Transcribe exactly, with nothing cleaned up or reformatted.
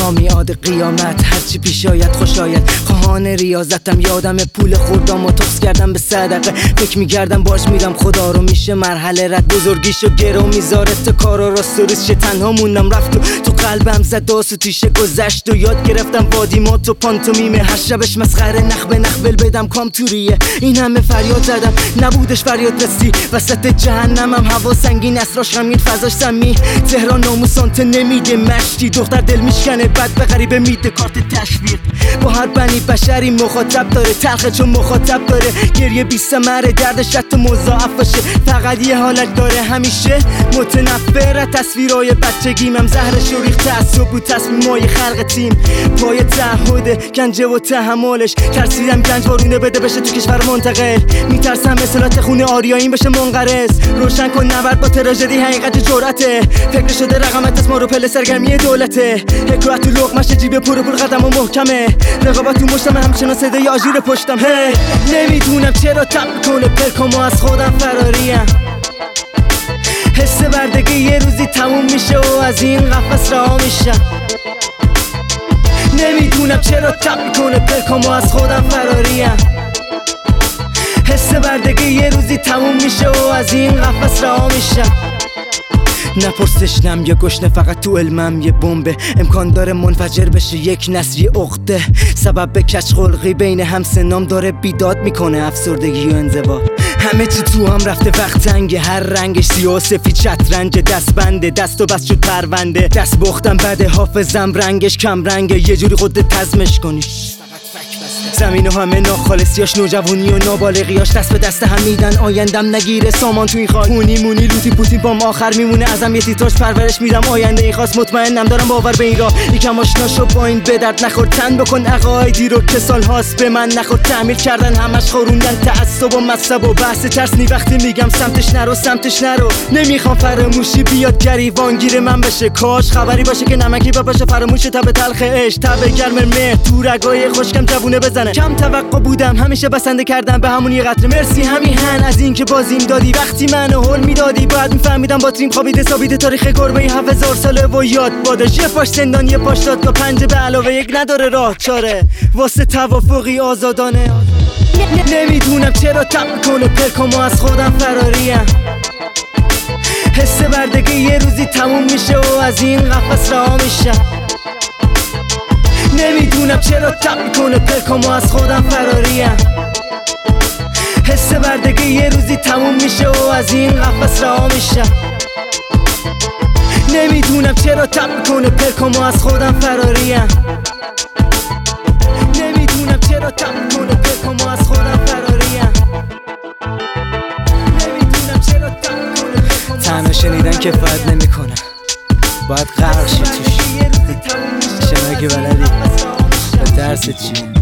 تا میاد قیامت هرچی پیش آید خوش آید. خواهان ریاضتم یادم پول خوردم و تخص کردم به صدقه. فکر میگردم باش میرم خدا رو میشه مرحله رد بزرگیشو گرو میذاره تا کارا راست و ریز شه. تنها موندم رفت و تو قلبم زد داس و تیشه گذشت و یاد گرفتم وادیمات و پانتومیمه. هر شبش مسخره نخ به نخ ول بدم کامتوریه. این همه فریاد زدم نبودش فریاد رسی. وسط جهنمم هوا سنگین اسراش غمگین فضاش سمی. تهران ناموسانت نمیده مشتی. دختر دل میشکنه بد به غریبه میده کارت تشویق. با هر بنی بشری مخاطب داره تلخه چون مخاطب داره. گریه بی ثمره دردش حتی مضاعف باشه. فقط یه حالت داره همیشه متنفر. تصویرای بچگیمم زهرش و ریخت تعصب بود تصمیمای خلق تیم. پای تعهد گنجه و تحملش ترسیدم گنج وارونه بده بشه تو کشور منتقل. میترسم مثلات خونه آریایی بشه منقرض. روشن کن نبرد با تراژدی حقیقت جرأته. فکر شده رقمت از ما رو پله سرگرمی دولته. حکایت تو لقمش جیب پر پول قدم و محکمه. رقابت تو مشتم همچنان صدای آژیر پشتم. هی نمیدونم چرا تب کنه پلکامو از خودم فراریم. حس بردگی یه روزی تموم میشه و از این قفس رها میشم. نمیدونم چرا تب کنه پلکامو از خودم فراریم. حس بردگی یه روزی تموم میشه و از این قفس رها میشم. نپرسشنم یا گشنه فقط تو علمم یه بمبه. امکان داره منفجر بشه یک نسل عقده. سبب به کج خلقی بین همسنام داره بیداد میکنه افسردگی و انزوا. همه چی تو هم رفته وقت تنگه. هر رنگش سیاه و سفید شطرنج دست بنده. دست و بس شد پرونده. دست بختم بده حافظم رنگش کم رنگه. یه جوری خودت تزمش کنی. زمین و همه ناخالصیاش نوجوانی و نابالغیاش دست به دست هم میدن. آیندم نگیره سامان تو این خاک. مونی مونی لوتی پوتی بام آخر میمونه ازم یه تیتراژ پرورش میدم. آینده این خواست مطمئنم دارم باور به این راه. یکم آشنا شو با این به درد نخور. تن بکن عقایدی رو که سال هاست به من نخور. تعمیل کردن همش خوروندن تعصب و مذهب و بحث ترسنی. وقتی میگم سمتش نرو سمتش نرو نمیخوام فراموشی بیاد گریبان گیر من بشه. کاش خبری باشه که نمکی باشه فراموش تب تلخ عشق. تب گرم مهر تو رگای خشکم جوونه بزنه. کم توقع بودم همیشه بسنده کردم به همون یه قطره. مرسی همیهن از این که بازیم دادی. وقتی منو هول میدادی باید میفهمیدم با تریم خوابیده ثابت تاریخ گربه هفت هزار ساله و یاد بادش. یه پاش زندان یه پاش دادگاه پنجه به علاوه یک نداره راه چاره واسه توافقی آزادانه. نمیدونم چرا تب کنه پلکامو از خودم فراریم. حس بردگی یه روزی تموم میشه و از این قفس رها میشم. نمیدونم چرا تب کنه پلکامو از خودم فراریم. حس بردگی یه روزی تموم میشه و از این قفس رها میشم. نمیدونم چرا تب کنه پلکامو از خودم فراریم. نمیدونم چرا تب کنه پلکامو از خودم فراریم. نمیدونم چرا تب کنه پلکامو. تنها شنیدن کفایت نمیکنه باید غرق شی توش. شما که بلدی به درست چی